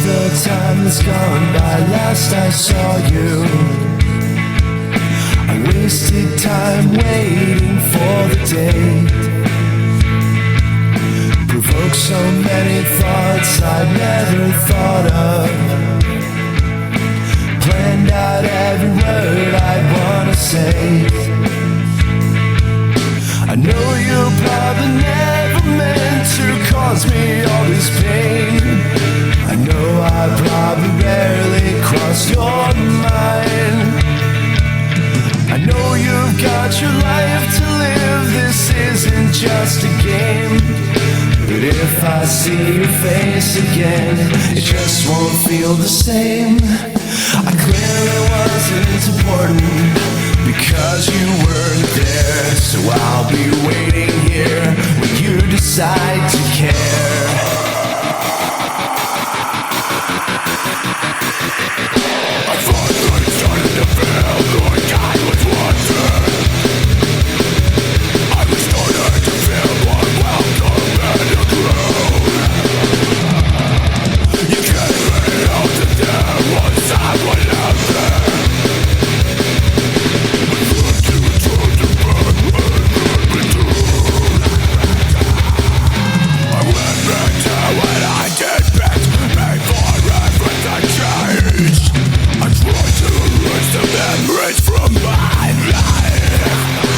the time that's gone by. Last I saw you, I wasted time waiting for the day. Provoked so many thoughts I'd never thought of. Planned out every word I'd wanna say. I know you probably never meant to cause me all this pain. I know I probably barely crossed your mind. I know you've got your life to live, this isn't just a game. But if I see your face again, it just won't feel the same. I clearly wasn't important because you weren't there. So I'll be waiting here when you decide to care. I finally started to feel like I was wanted. I was starting to feel unwelcome and alone. You came me out that there was someone out there. I went back to what I did best before everything changed. I tried to erase the memories from my life.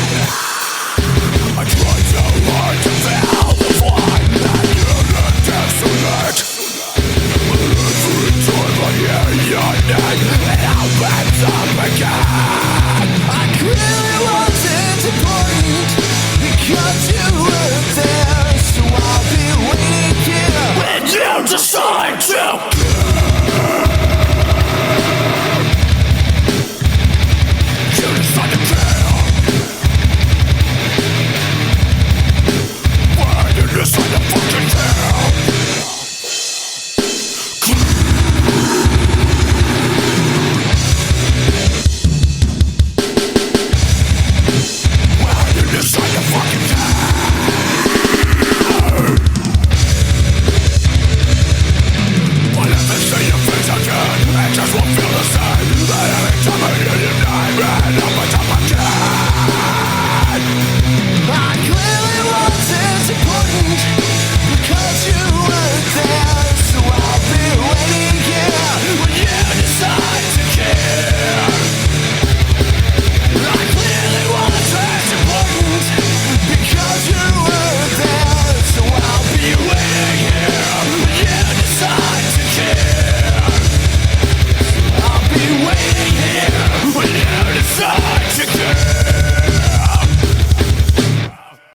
I tried so hard to fill the void that you left desolate. But every time I hear your name, it opens up again. I clearly wasn't important because you were there. So I'll be waiting here when you decide to